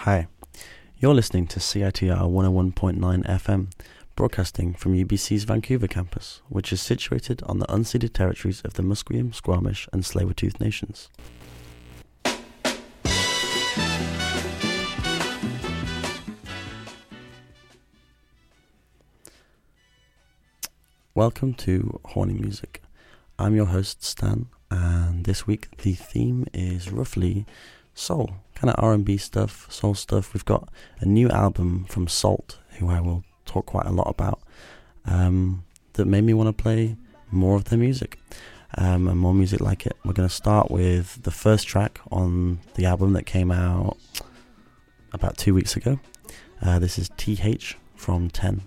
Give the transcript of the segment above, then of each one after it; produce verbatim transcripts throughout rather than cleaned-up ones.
Hi, you're listening to C I T R one oh one point nine F M, broadcasting from U B C's Vancouver campus, which is situated on the unceded territories of the Musqueam, Squamish and Tsleil-Waututh nations. Welcome to Horny Music. I'm your host Stan, and this week the theme is roughly soul, kind of R and B stuff, soul stuff. We've got a new album from Salt, who I will talk quite a lot about, um, that made me want to play more of their music, um, and more music like it. We're going to start with the first track on the album that came out about two weeks ago. Uh, this is T H from ten.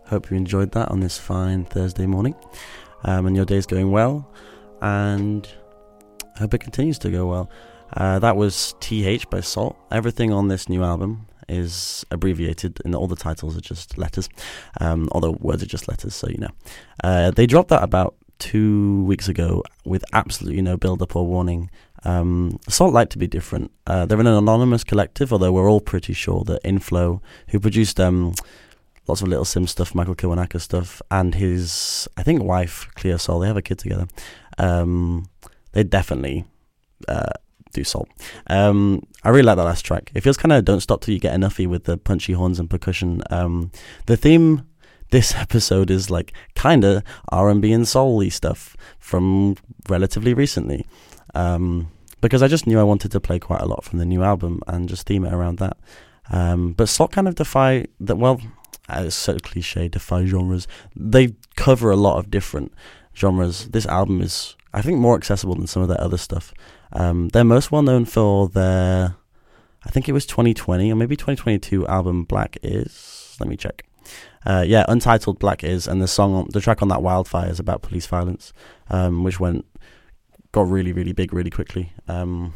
Hope you enjoyed that on this fine Thursday morning, um, and your day's going well, and I hope it continues to go well. Uh, that was T H by Salt. Everything on this new album is abbreviated, and all the titles are just letters, um, although words are just letters, so you know. Uh, they dropped that about two weeks ago with absolutely no build-up or warning. Um, Salt like to be different. Uh, they're an anonymous collective, although we're all pretty sure that Inflow, who produced um, lots of Little Sim stuff, Michael Kiwanuka stuff, and his, I think, wife, Cleo Sol, they have a kid together. Um, they definitely uh, do Salt. Um, I really like that last track. It feels kind of Don't Stop Till You Get Enoughy with the punchy horns and percussion. Um, the theme this episode is like kind of R and B and soul-y stuff from relatively recently. Um, because I just knew I wanted to play quite a lot from the new album and just theme it around that. Um, but Salt kind of defy that, well, it's so cliche, defy genres. They cover a lot of different genres. This album is, I think, more accessible than some of their other stuff. Um, they're most well known for their, I think it was twenty twenty or maybe twenty twenty-two album Black Is. Let me check. Uh, yeah, Untitled Black Is, and the song, the track on that, Wildfire, is about police violence, um, which went got really, really big really quickly. Um,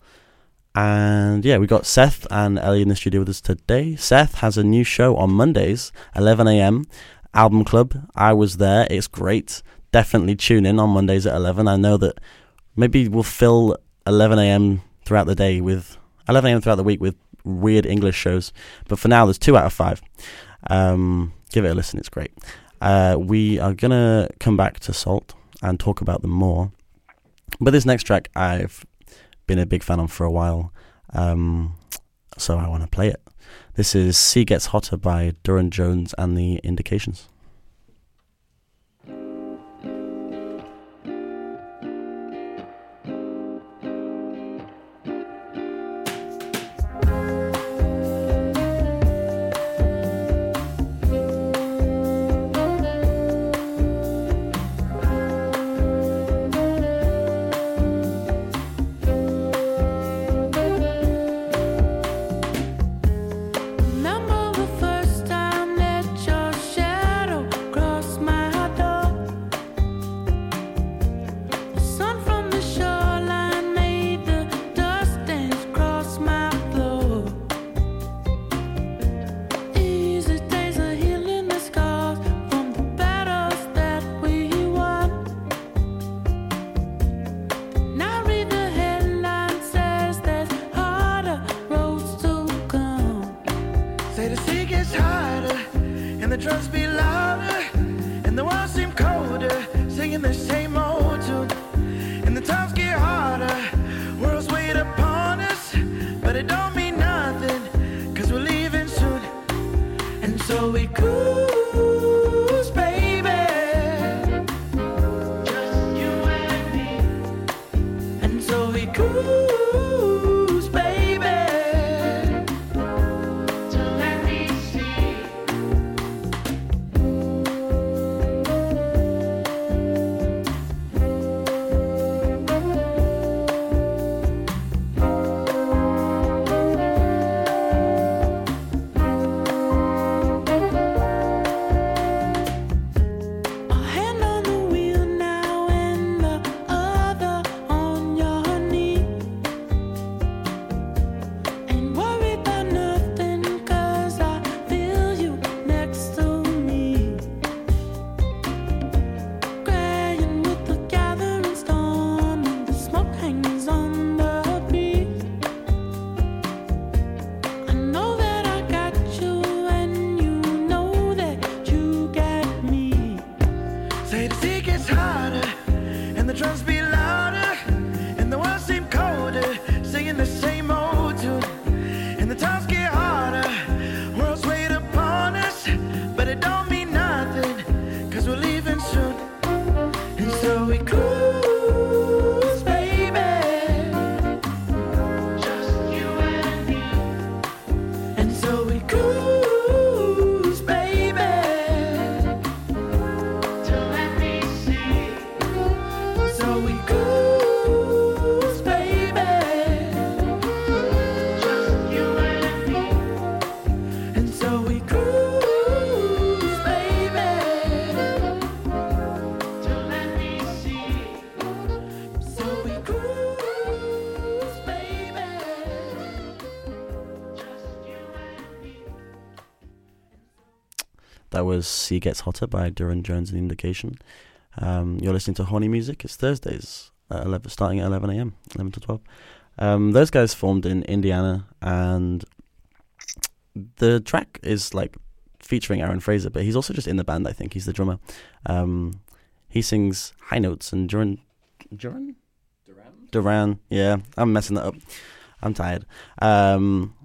and yeah, we got Seth and Ellie in the studio with us today. Seth has a new show on Mondays, eleven a.m. Album Club. I was there. It's great. Definitely tune in on Mondays at eleven. I know that maybe we'll fill eleven a.m. throughout the day with eleven a.m. throughout the week with weird English shows. But for now, there's two out of five. Um, give it a listen. It's great. Uh, we are going to come back to Salt and talk about them more. But this next track I've been a big fan of for a while, um, so I want to play it. This is Sea Gets Hotter by Durran Jones and the Indications. That was Sea Gets Hotter by Duran Jones and The Indication. Um, you're listening to Horny Music. It's Thursdays, at eleven, starting at eleven a.m., eleven to twelve. Um, those guys formed in Indiana, and the track is like featuring Aaron Fraser, but he's also just in the band, I think. He's the drummer. Um, he sings high notes, and Duran... Duran? Duran? Duran, yeah. I'm messing that up. I'm tired. Um...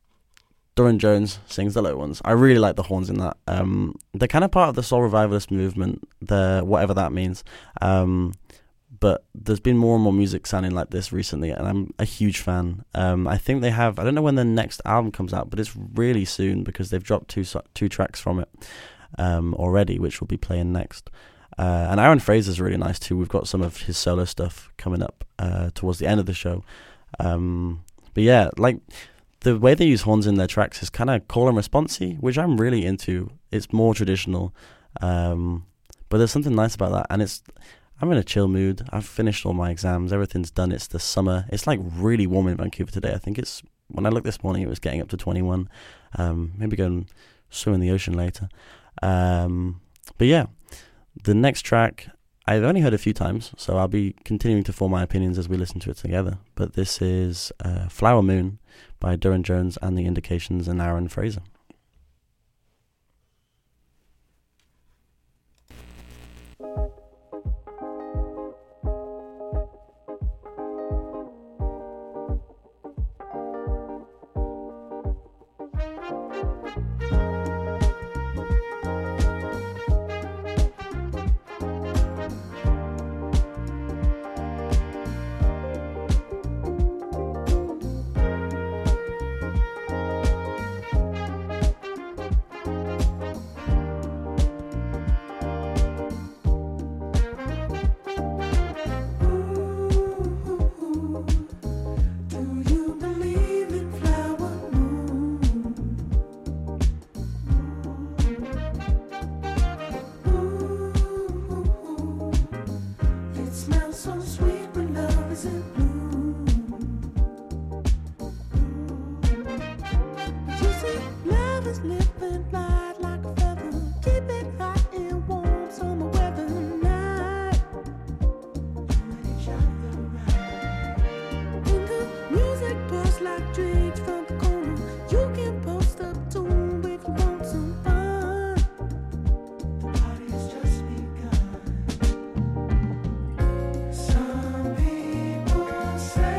Duran Jones sings the low ones. I really like the horns in that. Um, they're kind of part of the soul revivalist movement, the whatever that means. Um, but there's been more and more music sounding like this recently, and I'm a huge fan. Um, I think they have, I don't know when the next album comes out, but it's really soon because they've dropped two two tracks from it um, already, which we'll be playing next. Uh, and Aaron Fraser's really nice too. We've got some of his solo stuff coming up uh, towards the end of the show. Um, but yeah, like... the way they use horns in their tracks is kind of call and response-y, which I'm really into. It's more traditional, um, but there's something nice about that. And it's, I'm in a chill mood. I've finished all my exams. Everything's done. It's the summer. It's like really warm in Vancouver today. I think it's, when I looked this morning, it was getting up to twenty-one. Um, maybe go and swim in the ocean later. Um, but yeah, the next track, I've only heard a few times, so I'll be continuing to form my opinions as we listen to it together. But this is uh, Flower Moon by Duran Jones and The Indications and Aaron Fraser.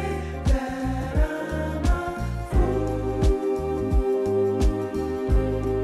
Say that I'm a fool.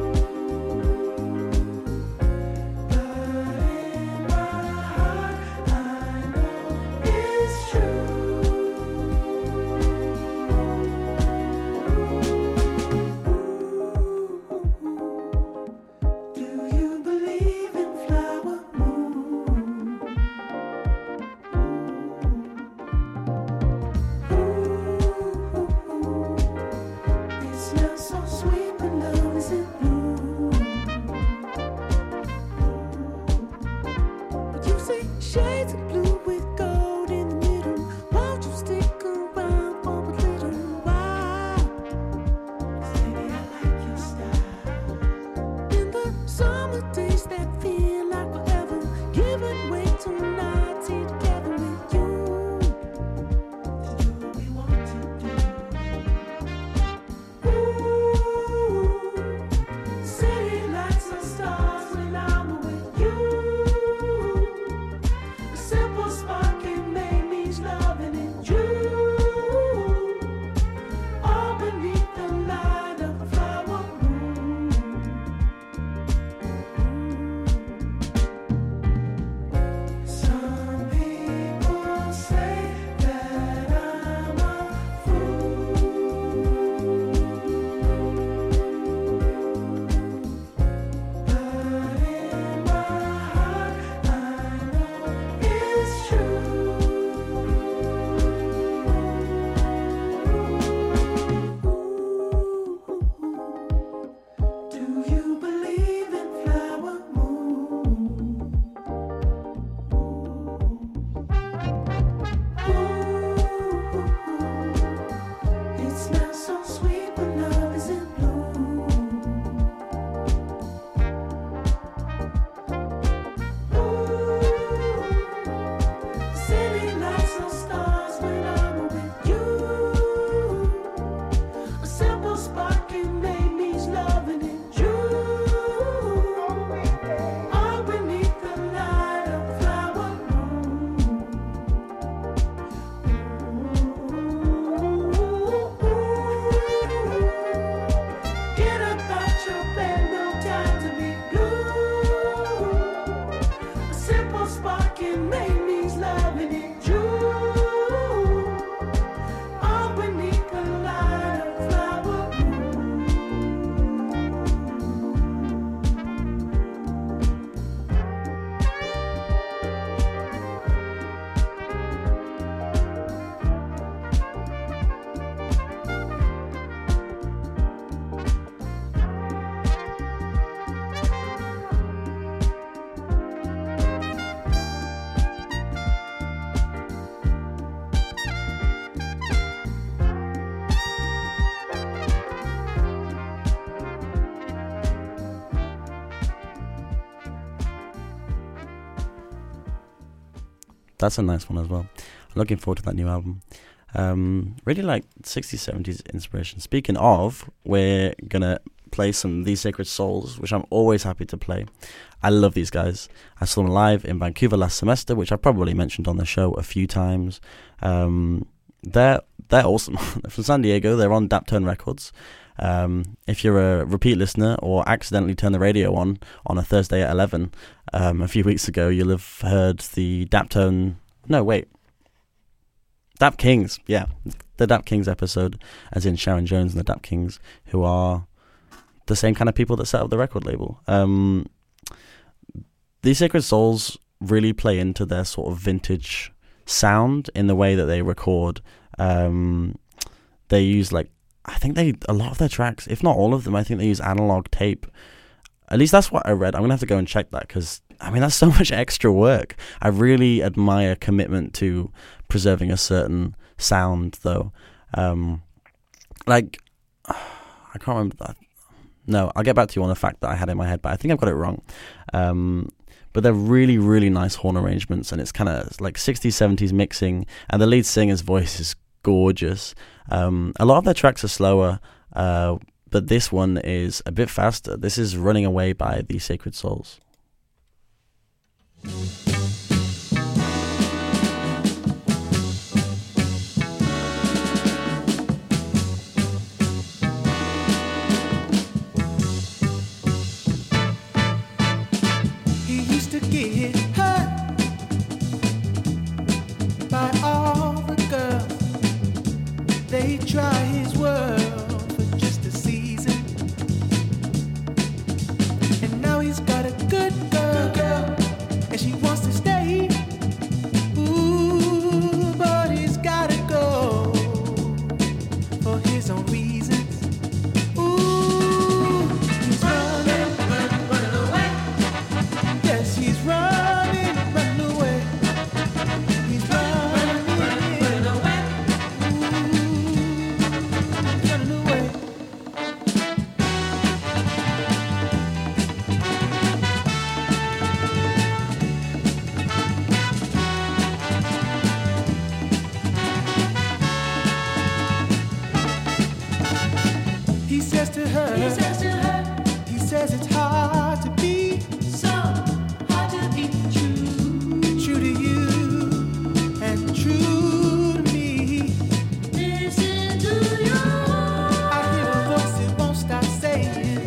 that's a nice one as well. I'm looking forward to that new album. Um, really like sixties, seventies inspiration. Speaking of, we're gonna play some These Sacred Souls, which I'm always happy to play. I love these guys. I saw them live in Vancouver last semester, which I've probably mentioned on the show a few times. Um, they're they're awesome. They're from San Diego. They're on Daptone Records. Um, if you're a repeat listener or accidentally turn the radio on on a Thursday at eleven um, a few weeks ago, you'll have heard the Daptone... No, wait. Dap Kings, yeah. The Dap Kings episode, as in Sharon Jones and the Dap Kings, who are the same kind of people that set up the record label. Um, These Sacred Souls really play into their sort of vintage sound in the way that they record. Um, they use like, I think they, a lot of their tracks, if not all of them, I think they use analog tape. At least that's what I read. I'm going to have to go and check that because, I mean, that's so much extra work. I really admire commitment to preserving a certain sound, though. Um, like, I can't remember that. No, I'll get back to you on the fact that I had in my head, but I think I've got it wrong. Um, but they're really, really nice horn arrangements, and it's kind of like sixties, seventies mixing, and the lead singer's voice is gorgeous. Um, a lot of their tracks are slower, uh, but this one is a bit faster. This is Running Away by the Sacred Souls. He used to get hurt by all the girls. They try his world for just a season, and now he's got a good girl, girl, and she wants to stay. Ooh, but he's gotta go for his own reasons. Ooh, he's running, running, running away. Yes, he's running, running away. He's running, running, running away. Ooh, he's running away. He says to her, he says to her, he says it's hard to be, so hard to be true, true to you and true to me. Listen to you. I hear a voice that won't stop saying,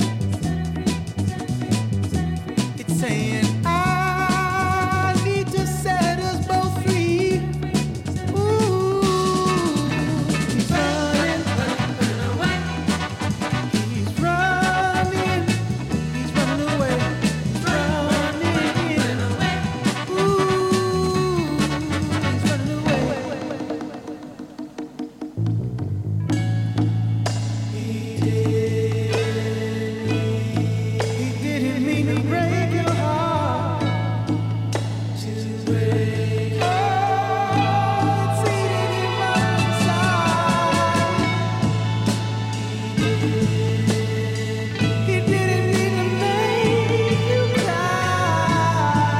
it's saying, I need to set us both free. Ooh, he's running, running away. He's running, he's running away, he's running away. Ooh, he's running away. He did, he didn't mean to break your heart. To break, oh, it's eating him up inside. He didn't mean to make you cry.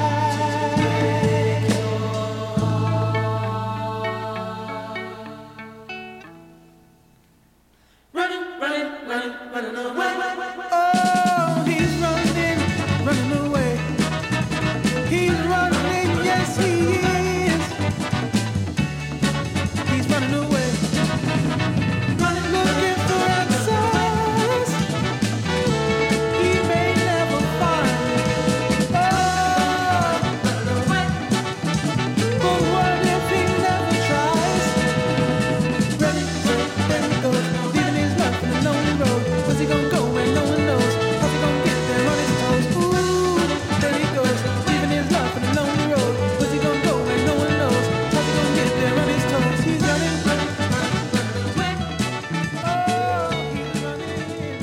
Running, running, running, running away. Oh, he's running, running away. He's running, yes he is. He's running away. Running, looking for answers he may never find. Oh, running away. But what if he never tries? Running, running, there he goes, leaving his life on a lonely road. Where's he gonna go when no one knows? How's he gonna get there on his toes? Ooh, there he goes, leaving his life on a lonely road. Where's he gonna go when no one knows? How's he gonna get there on his toes? He's running, running, running, running away. Oh, he's running.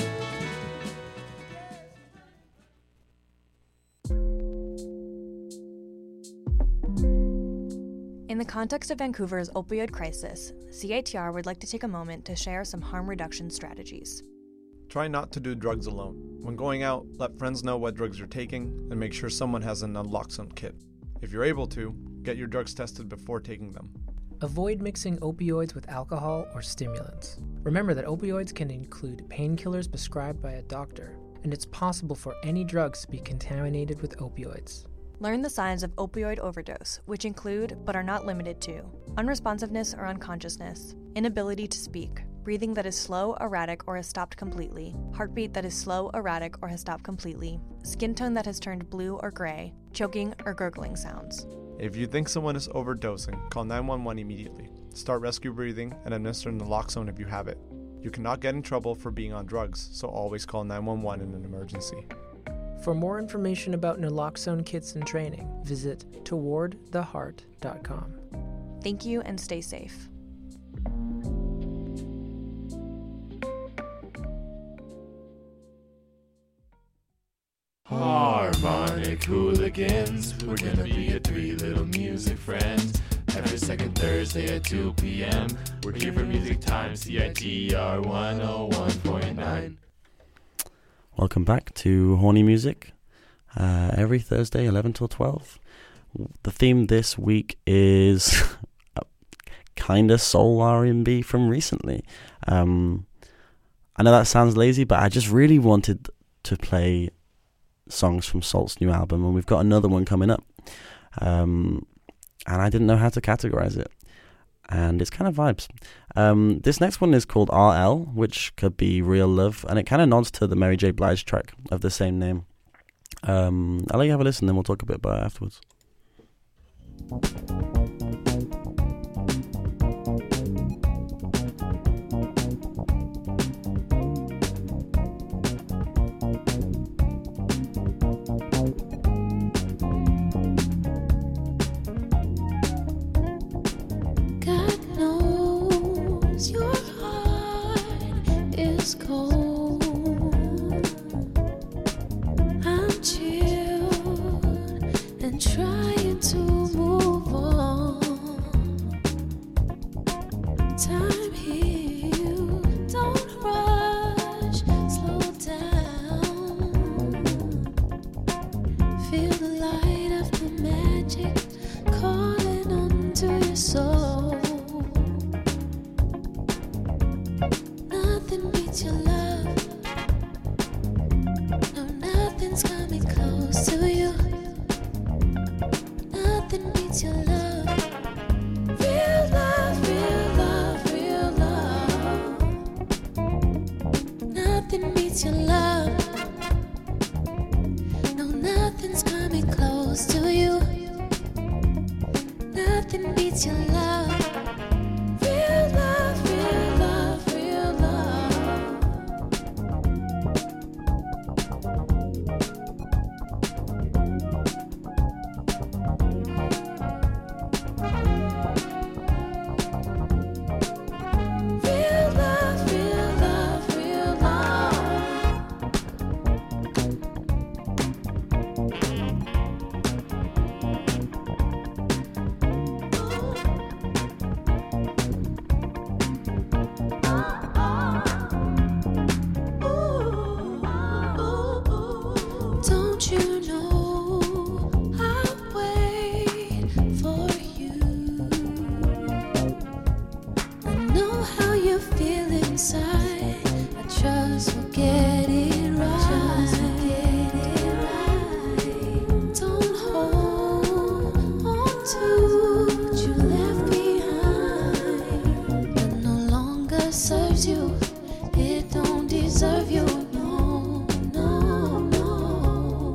In the context of Vancouver's opioid crisis, C I T R would like to take a moment to share some harm reduction strategies. Try not to do drugs alone. When going out, let friends know what drugs you're taking and make sure someone has an naloxone kit. If you're able to, get Get your drugs tested before taking them. Avoid mixing opioids with alcohol or stimulants. Remember that opioids can include painkillers prescribed by a doctor, and it's possible for any drugs to be contaminated with opioids. Learn the signs of opioid overdose, which include, but are not limited to, unresponsiveness or unconsciousness, inability to speak, breathing that is slow, erratic, or has stopped completely, heartbeat that is slow, erratic, or has stopped completely, skin tone that has turned blue or gray, choking or gurgling sounds. If you think someone is overdosing, call nine one one immediately. Start rescue breathing and administer naloxone if you have it. You cannot get in trouble for being on drugs, so always call nine one one in an emergency. For more information about naloxone kits and training, visit toward the heart dot com. Thank you and stay safe. Harmonic hooligans, we're gonna be your three little music friends. Every second Thursday at two p.m. We're here for Music Time, C I T R one oh one point nine. Welcome back to Horny Music. Uh, every Thursday, eleven till twelve. The theme this week is kind of soul R and B from recently. Um, I know that sounds lazy, but I just really wanted to play songs from Salt's new album, and we've got another one coming up. Um, and I didn't know how to categorize it. And it's kind of vibes. Um, this next one is called R L, which could be Real Love, and it kind of nods to the Mary J. Blige track of the same name. Um, I'll let you have a listen, then we'll talk a bit about it afterwards. God knows your heart is cold. I'm chilled and trying to move on. Time heals, don't rush, slow down. Feel the light of the magic calling onto your soul. Nothing beats your love. No, nothing's coming close to you. Nothing beats your love. Real love, real love, real love. Nothing beats your love. No, nothing's coming close to you. Nothing beats your love. Real love, real love, real love. Real love, real love, real love. Don't you know I'll wait for you? I know how you feel inside. I trust we'll get it right. Don't hold on to what you left behind. That no longer serves you. It don't deserve you. No, no, no.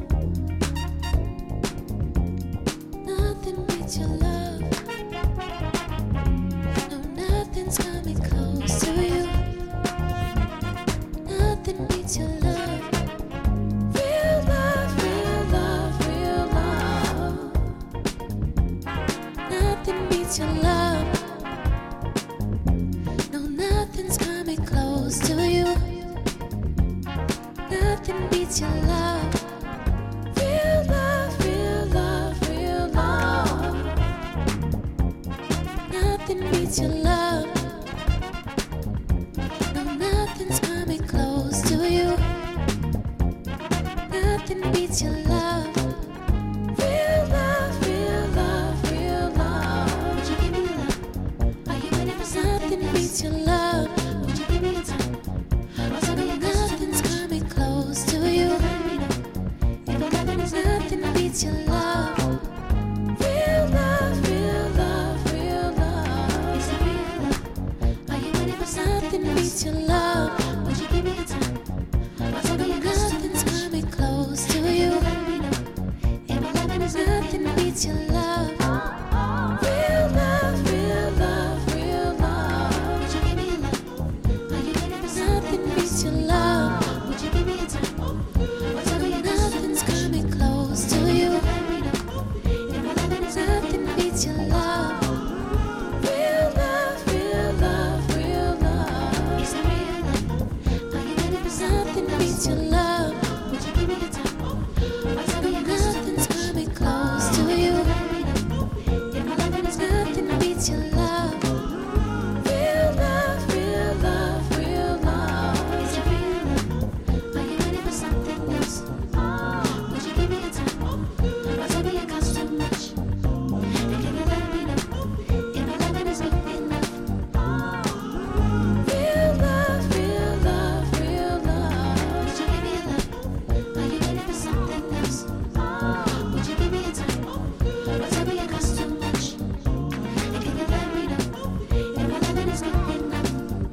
Nothing beats your love. No, nothing's coming close to you. Nothing beats your love. Real love, real love, real love. Nothing beats your love. No, nothing's coming close to you. Nothing beats your love. Real love, real love, real love. Nothing beats your love. No, nothing's coming close to you. Nothing beats your love. Real love, real love, beats your love. Real love, real love, real love. Is it real love? Are you ready for something that beats your love? Would you give me the time? I'll tell you nothing's coming close to you. And my loving is nothing that beats your love. Real love, real love, real love. Would you give me your love? Are you ready for something that beats your love? Would you give me your time? I'll tell you nothing's coming close to you. And my loving is nothing that beats your love. Real love, real love, real love. Is it real love? Are you ready for something that beats your love? Would you give me your time? I'll tell you nothing's coming close to you. And my loving is nothing that beats your love. Real love, real love, real love. Is it real love? Are you ready for something else? Would you give me your time? I'll tell you it costs too much. And can you let me know? And my loving is good enough. Real love, real love, real love. Would you give me your love? Are you ready for something else? Would you give me your time? I'll tell you it costs too much. And can you let me know? And my loving is good enough.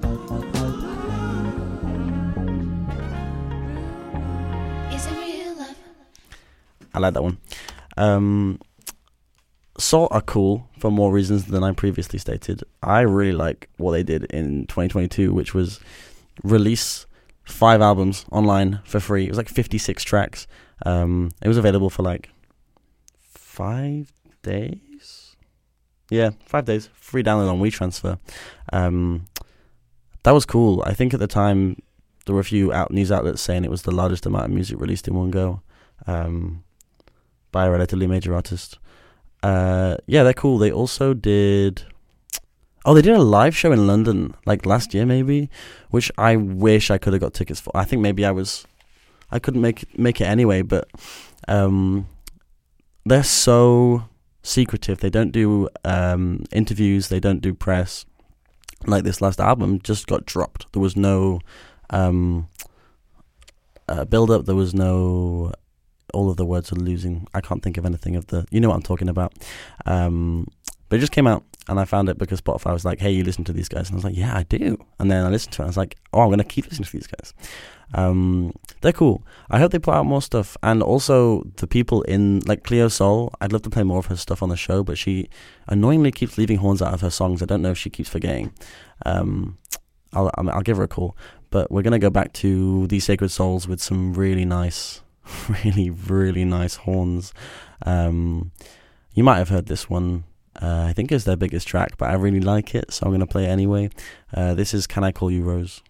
Is it real love? I like that one. Um, Salt are cool for more reasons than I previously stated. I really like what they did in twenty twenty-two, which was release five albums online for free. It was like fifty-six tracks. Um, it was available for like five days. Yeah, five days. Free download on WeTransfer. Um, that was cool. I think at the time there were a few out news outlets saying it was the largest amount of music released in one go. Um, by a relatively major artist. Uh, yeah, they're cool. They also did... Oh, they did a live show in London, like last year maybe, which I wish I could have got tickets for. I think maybe I was... I couldn't make it, make it anyway, but um, they're so secretive. They don't do um, interviews. They don't do press. Like this last album just got dropped. There was no um, uh, build-up. There was no... All of the words are losing. I can't think of anything of the... You know what I'm talking about. Um, but it just came out, and I found it because Spotify was like, hey, you listen to these guys? And I was like, yeah, I do. And then I listened to it, and I was like, oh, I'm going to keep listening to these guys. Um, they're cool. I hope they put out more stuff. And also, the people in... Like, Cleo Sol, I'd love to play more of her stuff on the show, but she annoyingly keeps leaving horns out of her songs. I don't know if she keeps forgetting. Um, I'll, I'll give her a call. But we're going to go back to These Sacred Souls with some really nice... really really nice horns. Um you might have heard this one. uh, I think it's their biggest track, but I really like it, so I'm going to play it anyway. Uh, this is Can I Call You Rose.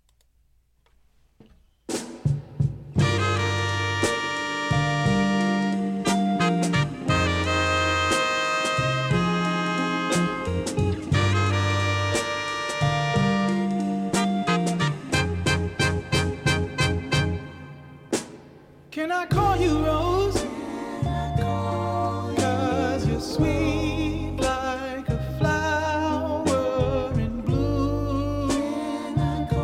Can I call you Rose? Cause you're sweet like a flower in bloom.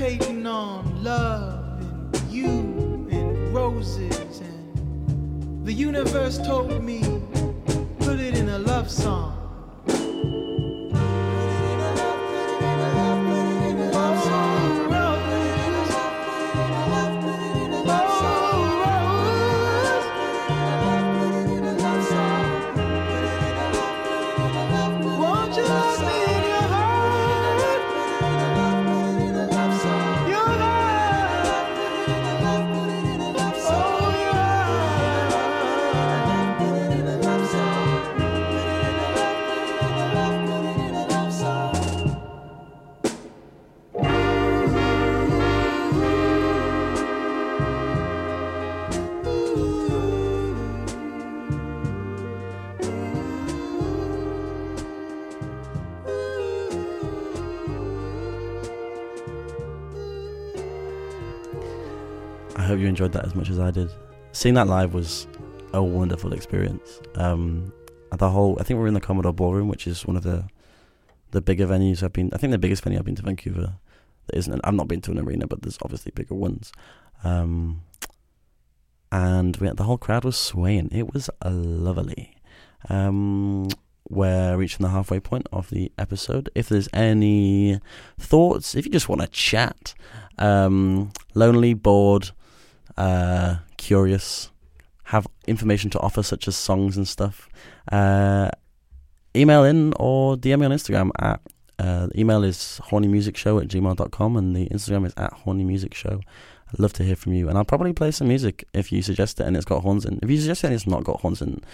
meditating on love and you and roses, and the universe told me, put it in a love song. I hope you enjoyed that as much as I did. Seeing that live was a wonderful experience. Um, the whole, I think we were in the Commodore Ballroom, which is one of the the bigger venues I've been. I think the biggest venue I've been to Vancouver. There isn't. An, I've not been to an arena, but there's obviously bigger ones. Um, and we, the whole crowd was swaying. It was uh, lovely. Um, we're reaching the halfway point of the episode. If there's any thoughts, if you just want to chat, um, lonely, bored, uh, curious, have information to offer such as songs and stuff, uh, email in or D M me on Instagram at uh, the email is hornymusicshow at gmail dot com and the Instagram is at hornymusicshow. I'd love to hear from you, and I'll probably play some music if you suggest it and it's got horns in. If you suggest it and it's not got horns in,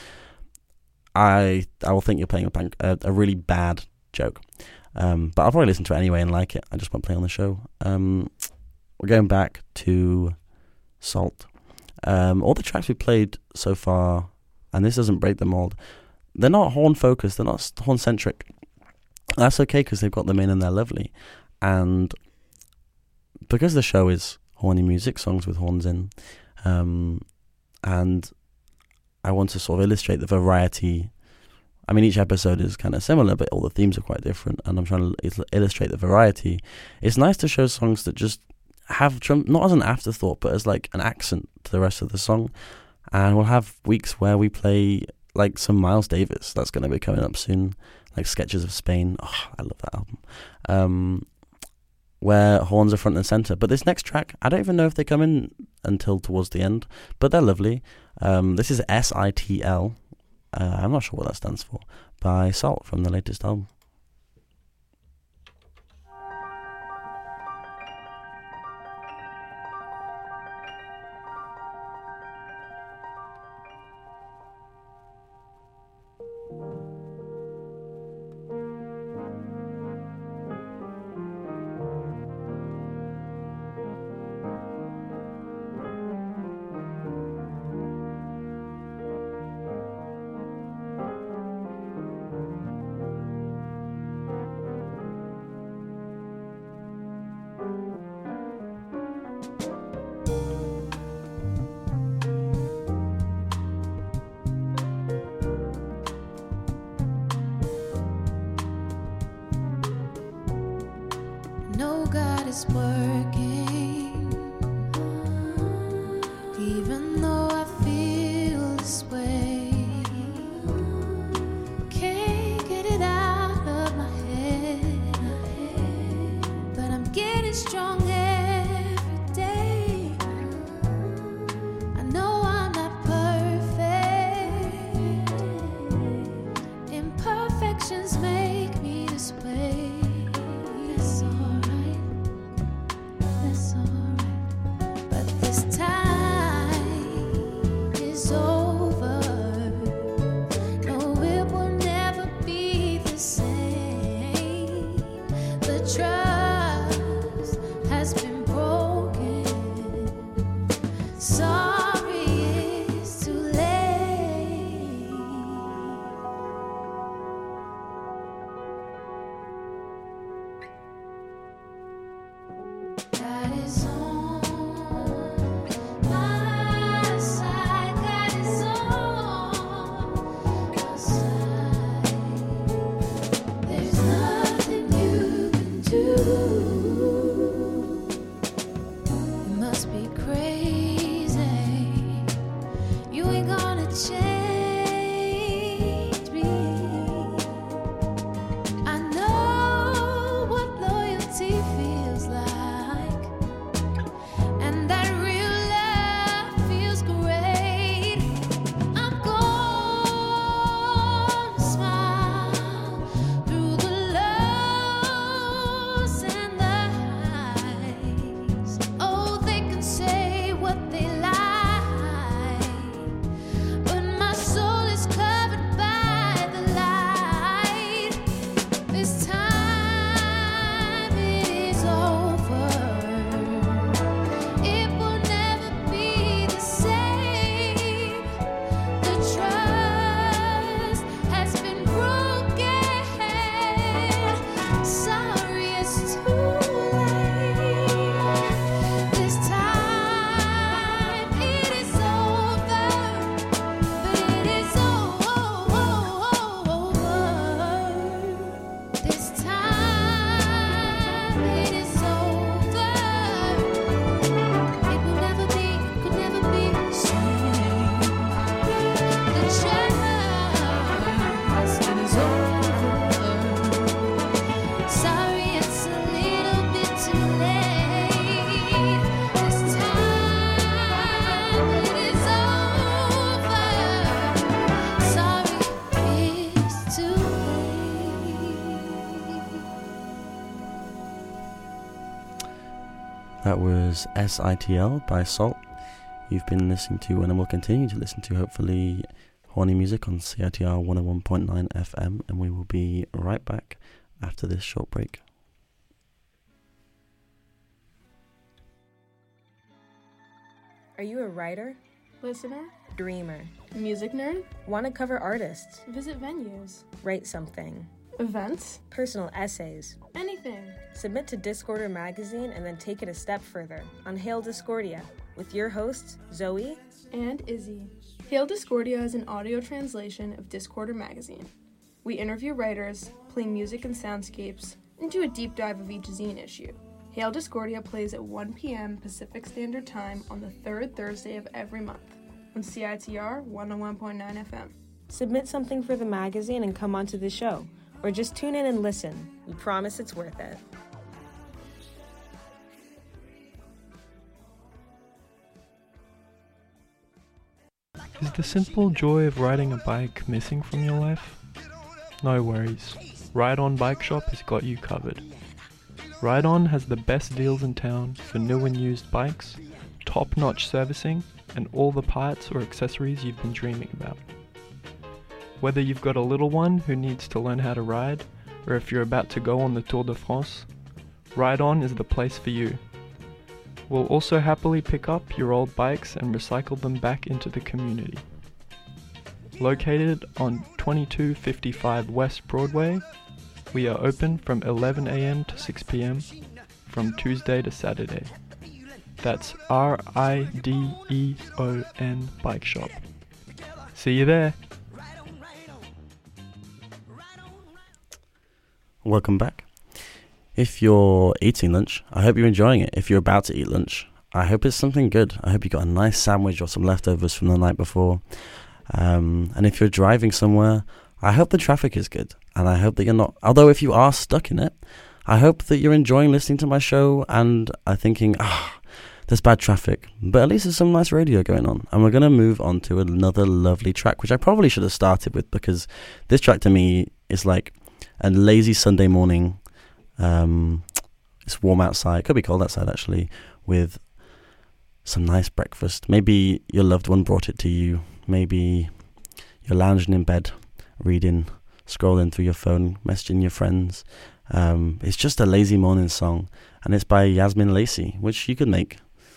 I I will think you're playing a, bank, a, a really bad joke. Um, but I'll probably listen to it anyway and like it. I just won't play on the show. Um, we're going back to Salt. Um, all the tracks we played so far, and this doesn't break the mold, they're not horn focused, they're not horn centric. That's okay because they've got them in and they're lovely. And because the show is horny music, songs with horns in, um, and I want to sort of illustrate the variety. I mean, each episode is kind of similar, but all the themes are quite different, and I'm trying to il- illustrate the variety. It's nice to show songs that just have, drum, not as an afterthought, but as like an accent to the rest of the song. And we'll have weeks where we play like some Miles Davis. That's going to be coming up soon, like Sketches of Spain. Oh, I love that album. Um, where horns are front and center. But this next track, I don't even know if they come in until towards the end, but they're lovely. Um, this is S I T L. Uh, I'm not sure what that stands for. By Salt from the latest album. No, God is working, even though I feel this way. Can't get it out of my head, but I'm getting strong every day. I know I'm not perfect, imperfections make me this way. That's alright, that's alright. But this time is over. No, it will never be the same. The trust has been broken. Sorry, it's too late. That is all. That was S I T L by Salt. You've been listening to, and will continue to listen to, hopefully, Horny Music on C I T R one oh one point nine F M, and we will be right back after this short break. Are you a writer? Listener? Dreamer? Music nerd? Want to cover artists? Visit venues? Write something? Events? Personal essays? Anything. Submit to Discorder magazine and then take it a step further on Hail Discordia with your hosts, Zoe and Izzy. Hail Discordia is an audio translation of Discorder magazine. We interview writers, play music and soundscapes, and do a deep dive of each zine issue. Hail Discordia plays at one p.m. Pacific Standard Time on the third Thursday of every month on C I T R one oh one point nine F M. Submit something for the magazine and come onto the show, or just tune in and listen. We promise it's worth it. Is the simple joy of riding a bike missing from your life? No worries. Ride On Bike Shop has got you covered. Ride On has the best deals in town for new and used bikes, top-notch servicing, and all the parts or accessories you've been dreaming about. Whether you've got a little one who needs to learn how to ride, or if you're about to go on the Tour de France, Ride On is the place for you. We'll also happily pick up your old bikes and recycle them back into the community. Located on twenty-two fifty-five West Broadway, we are open from eleven a.m. to six p.m. from Tuesday to Saturday. That's R I D E O N Bike Shop. See you there! Welcome back. If you're eating lunch, I hope you're enjoying it. If you're about to eat lunch, I hope it's something good. I hope you got a nice sandwich or some leftovers from the night before. Um, and if you're driving somewhere, I hope the traffic is good. And I hope that you're not, although if you are stuck in it, I hope that you're enjoying listening to my show and are thinking, ah, oh, there's bad traffic. But at least there's some nice radio going on. And we're going to move on to another lovely track, which I probably should have started with, because this track to me is like a lazy Sunday morning. Um, it's warm outside, could be cold outside actually, with some nice breakfast. Maybe your loved one brought it to you. Maybe you're lounging in bed, reading, scrolling through your phone, messaging your friends. Um, it's just a lazy morning song, and it's by Yasmin Lacey, which you could make.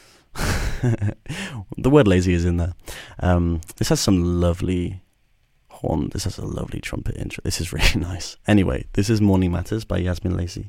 The word lazy is in there. Um, this has some lovely horn. This has a lovely trumpet intro. This is really nice. Anyway, this is Morning Matters by Yasmin Lacey.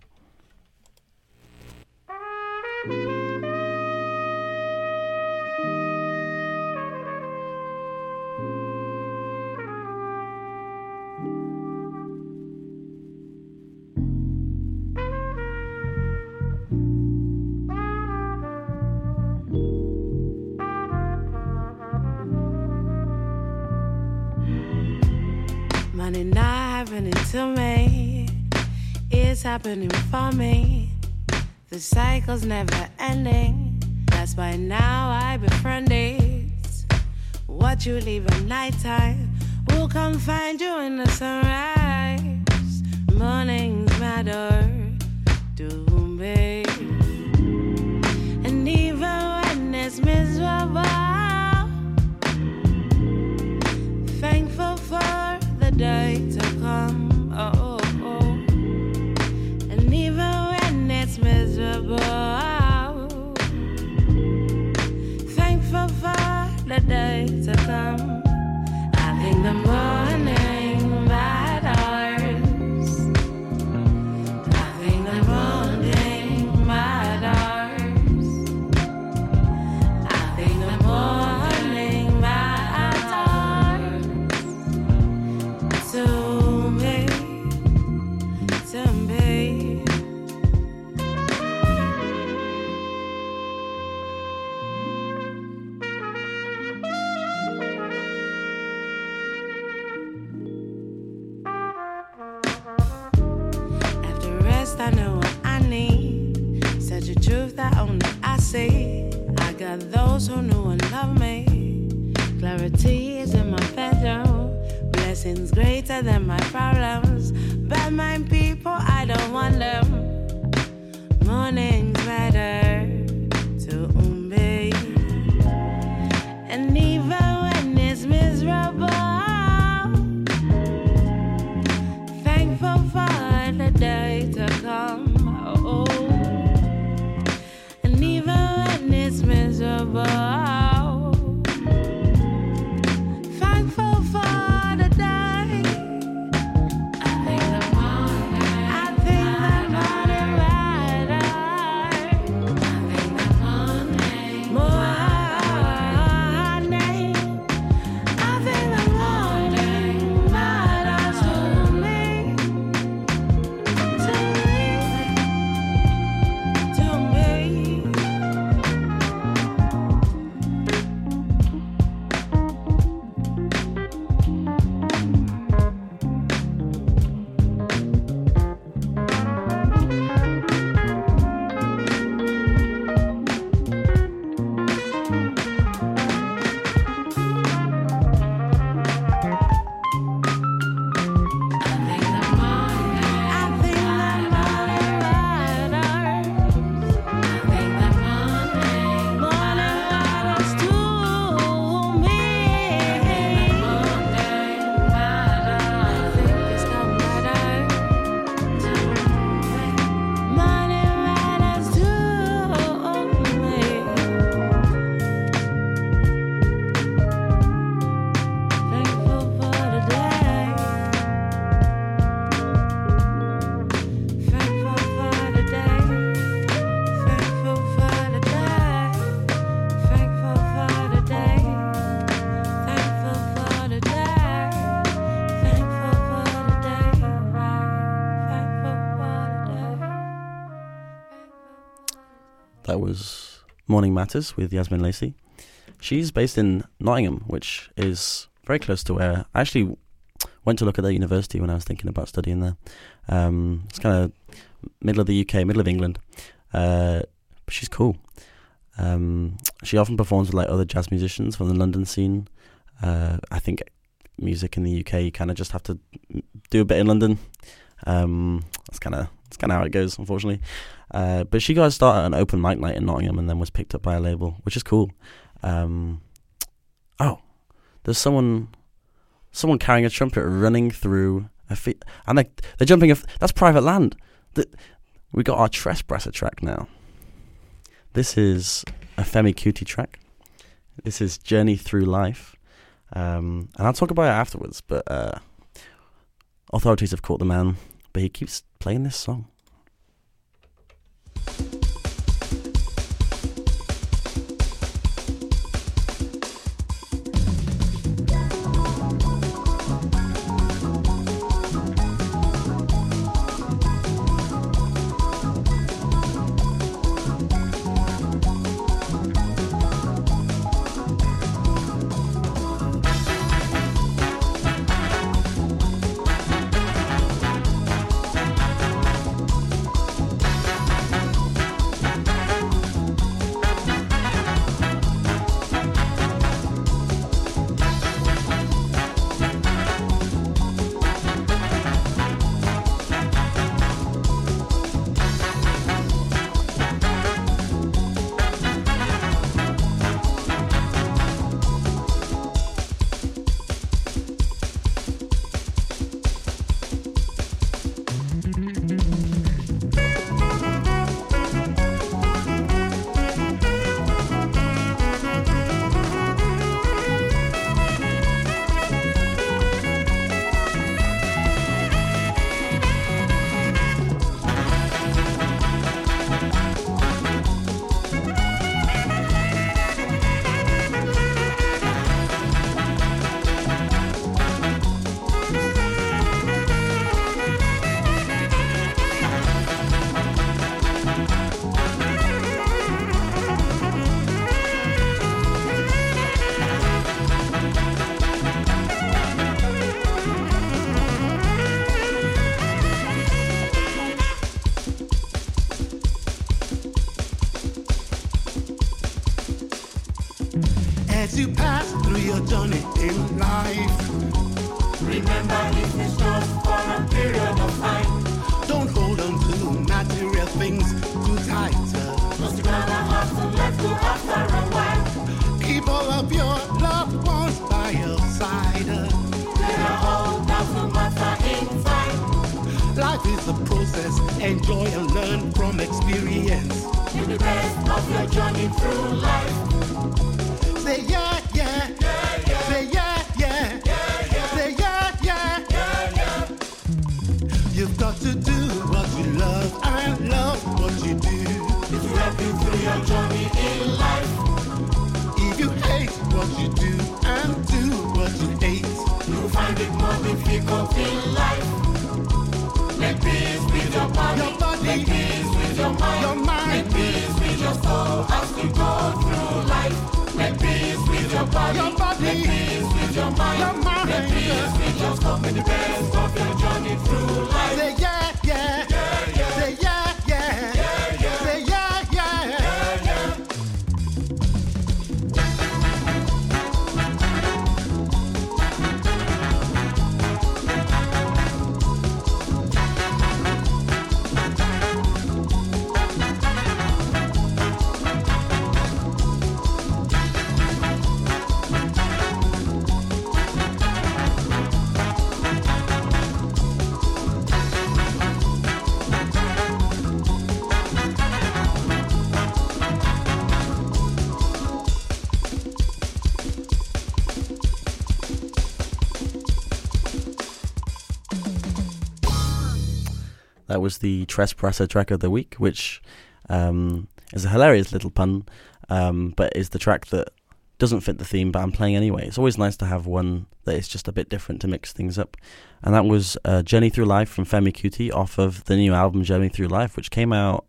Money not happening to me, it's happening for me. The cycle's never ending, that's why now I befriend it. What you leave at nighttime will come find you in the sunrise. Mornings matter to me, and even when it's miserable, thankful for the day to come, oh, oh, oh. And even when it's miserable, thankful for the day to come. I think the morning matters. I think the morning matters. I think the morning matters. To me, to me. After rest, I know what I need. Such a truth that only I see. I got those who knew and love me. Clarity is in my bedroom. Blessings greater than my problems. Bad mind people, I don't want them. Mornings matter was Morning Matters with Yasmin Lacey. She's based in Nottingham, which is very close to where I actually went to look at their university when I was thinking about studying there. Um, it's kind of middle of the U K, middle of England. Uh, but she's cool. Um, she often performs with like other jazz musicians from the London scene. Uh, I think music in the U K, you kind of just have to do a bit in London. Um, that's kind of that's kind of how it goes, unfortunately. Uh, but she got to start at an open mic night in Nottingham and then was picked up by a label, which is cool. Um, oh, there's someone someone carrying a trumpet running through a fi- and they, they're jumping. A f- that's private land. The, we got our Trespasser track now. This is a Femi Kuti track. This is Journey Through Life. Um, and I'll talk about it afterwards, but uh, authorities have caught the man, but he keeps playing this song. As you pass through your journey in life, remember this is just for a period of time. Don't hold on to material things too tight. Cause you're gonna have to let go after a while. Keep all of your loved ones by your side. They are all down no matter in time. Life is a process, enjoy and learn from experience. In the best of your journey through life. Say yeah, yeah, yeah, yeah. Say yeah, yeah, yeah, yeah. Say yeah, yeah, yeah, yeah. You've got to do what you love and love what you do. It will help you through your journey in life. If you hate what you do and do what you hate, you'll find it more difficult in life. Make peace with your body, your body. Make peace with your mind, your mind. Make peace with your soul as you go through life. Make peace with your body, your body. Make peace with your mind, your mind. Make peace with your soul. Make the best of your journey through life. Say yeah, yeah, yeah, yeah. Say yeah, yeah, yeah, yeah. Say yeah, yeah, yeah, yeah. That was the Trespasser track of the week, which um, is a hilarious little pun, um, but is the track that doesn't fit the theme, but I'm playing anyway. It's always nice to have one that is just a bit different to mix things up. And that was uh, Journey Through Life from Femi Kuti off of the new album Journey Through Life, which came out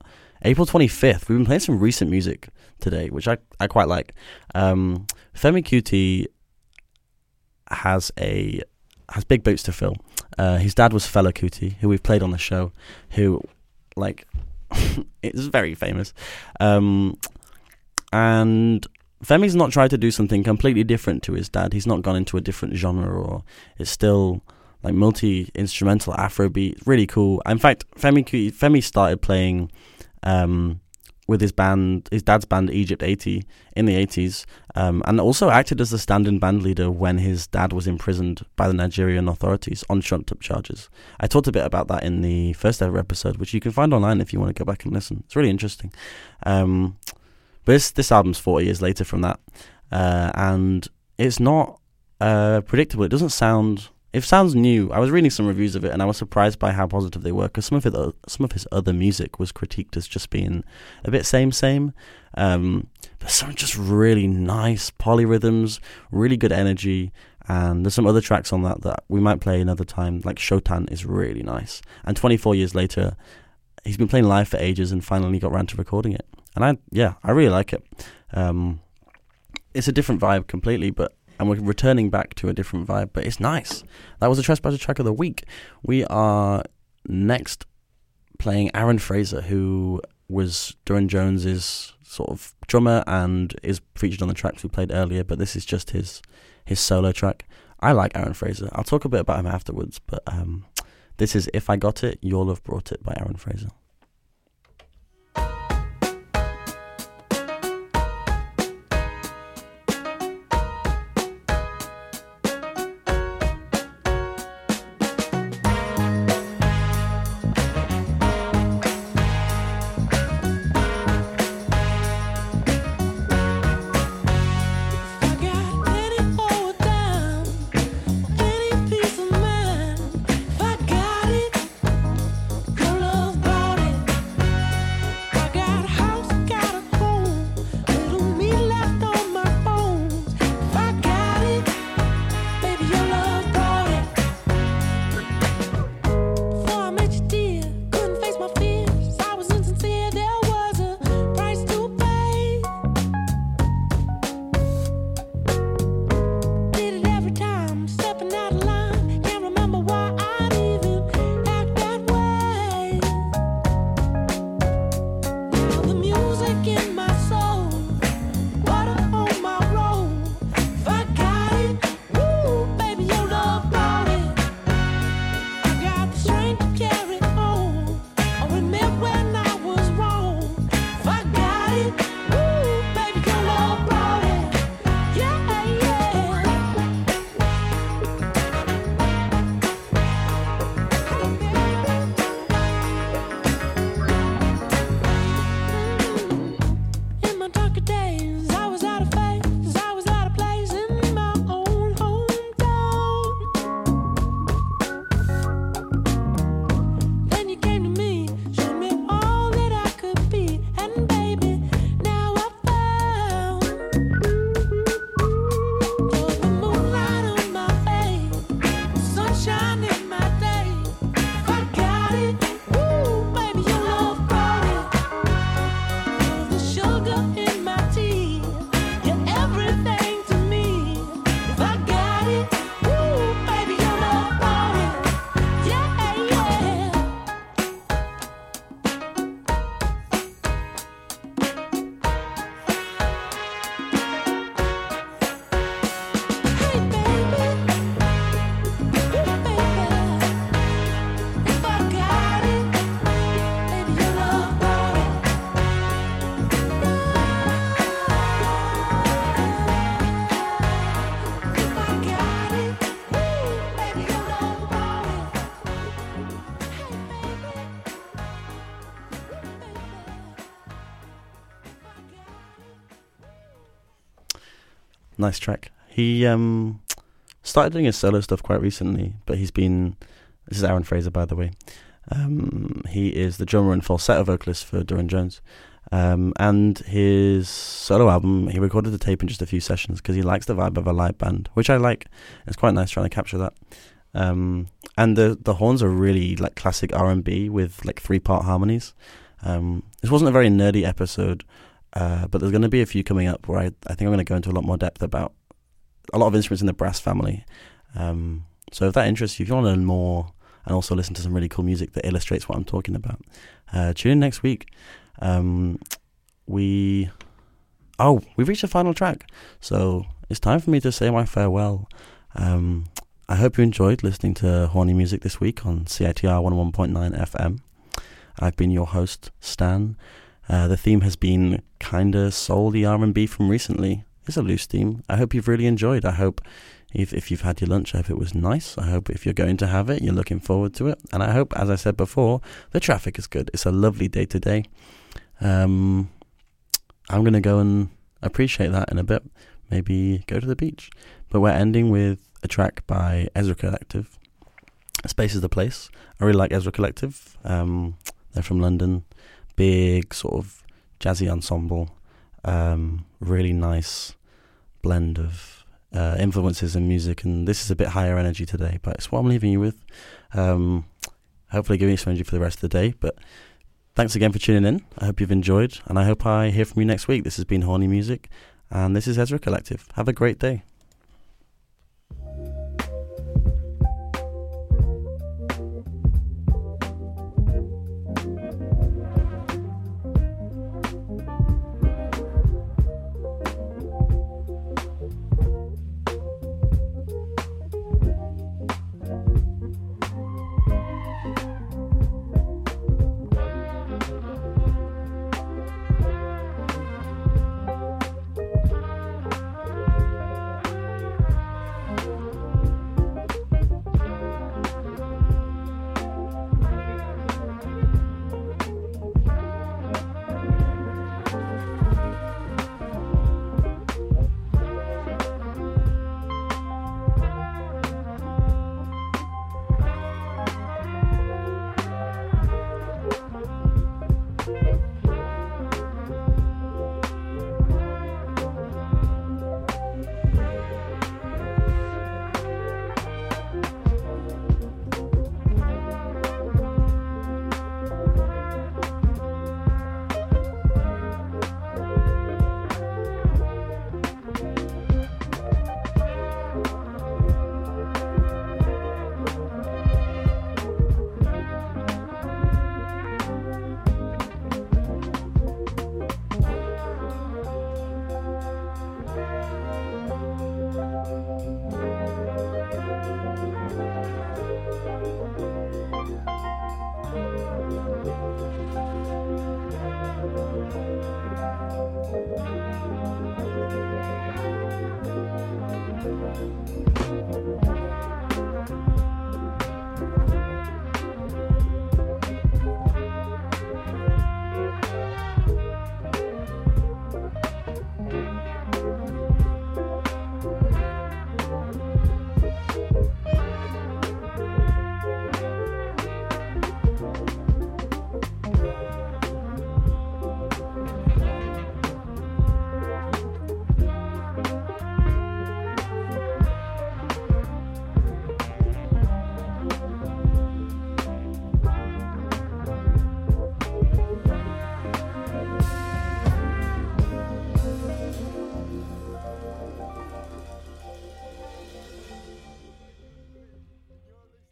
April twenty-fifth. We've been playing some recent music today, which I, I quite like. Um, Femi Kuti has a has big boots to fill. Uh, his dad was Fela Kuti, who we've played on the show, who, like, is very famous. Um, and Femi's not tried to do something completely different to his dad. He's not gone into a different genre, or it's still like multi-instrumental Afrobeat. Really cool. In fact, Femi Femi started playing um, with his band, his dad's band, Egypt eighty, in the eighties, um, and also acted as the stand-in band leader when his dad was imprisoned by the Nigerian authorities on trumped-up charges. I talked a bit about that in the first ever episode, which you can find online if you want to go back and listen. It's really interesting. Um, but this, this album's forty years later from that, uh, and it's not uh, predictable. It doesn't sound... It sounds new. I was reading some reviews of it, and I was surprised by how positive they were, because some of it, some of his other music was critiqued as just being a bit same same. Um, but some just really nice polyrhythms, really good energy, and there's some other tracks on that that we might play another time. Like Shotan is really nice. And twenty-four years later, he's been playing live for ages and finally got around to recording it. And I, yeah, I really like it. Um, it's a different vibe completely, but. And we're returning back to a different vibe, but it's nice. That was the Trespasser track of the week. We are next playing Aaron Fraser, who was Durand Jones's sort of drummer and is featured on the tracks we played earlier, but this is just his his solo track. I like Aaron Fraser. I'll talk a bit about him afterwards, but um, this is If I Got It, Your Love Brought It by Aaron Fraser. Nice track. He um, started doing his solo stuff quite recently, but he's been... This is Aaron Fraser, by the way. Um, he is the drummer and falsetto vocalist for Durand Jones. Um, and his solo album, he recorded the tape in just a few sessions because he likes the vibe of a live band, which I like. It's quite nice trying to capture that. Um, and the the horns are really like classic R and B with like three-part harmonies. Um, this wasn't a very nerdy episode, uh, but there's going to be a few coming up where I, I think I'm going to go into a lot more depth about a lot of instruments in the brass family. Um, so if that interests you, if you want to learn more and also listen to some really cool music that illustrates what I'm talking about, uh, tune in next week. Um, we... Oh, we've reached the final track, so it's time for me to say my farewell. Um, I hope you enjoyed listening to Horny Music this week on C I T R one oh one point nine F M. I've been your host, Stan. Uh, the theme has been kinda soul-y R and B from recently. It's a loose theme. I hope you've really enjoyed. I hope if, if you've had your lunch, I hope it was nice. I hope if you're going to have it, you're looking forward to it. And I hope, as I said before, the traffic is good. It's a lovely day today. Um... I'm going to go and appreciate that in a bit. Maybe go to the beach. But we're ending with a track by Ezra Collective. Space is the Place. I really like Ezra Collective. Um, they're from London. Big sort of jazzy ensemble. Um, really nice blend of uh, influences in music. And this is a bit higher energy today, but it's what I'm leaving you with. Um, hopefully giving you some energy for the rest of the day. But thanks again for tuning in. I hope you've enjoyed, and I hope I hear from you next week. This has been Horny Music, and this is Ezra Collective. Have a great day.